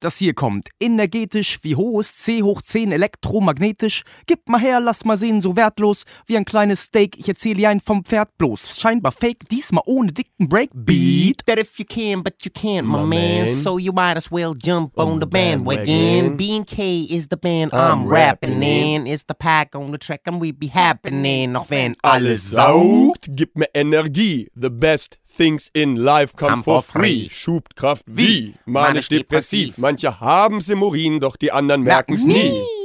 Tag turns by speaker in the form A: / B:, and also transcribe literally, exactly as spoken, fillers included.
A: Das hier kommt energetisch wie hohes C hoch zehn elektromagnetisch. Gib mal her, lass mal sehen, so wertlos wie ein kleines Steak. Ich erzähle ein vom Pferd bloß. Scheinbar fake, diesmal ohne dicken Breakbeat.
B: That if you can, but you can't, my, my man. man. So you might as well jump on, on the bandwagon. B and K is the band I'm, I'm rapping in. It's the pack on the track and we be happening. Auch wenn alles saugt,
C: gib mir Energie. The best things in life come, come for free. free. Schubkraft wie? Manisch depressiv. Manche haben's im Urin, doch die anderen merken's nie.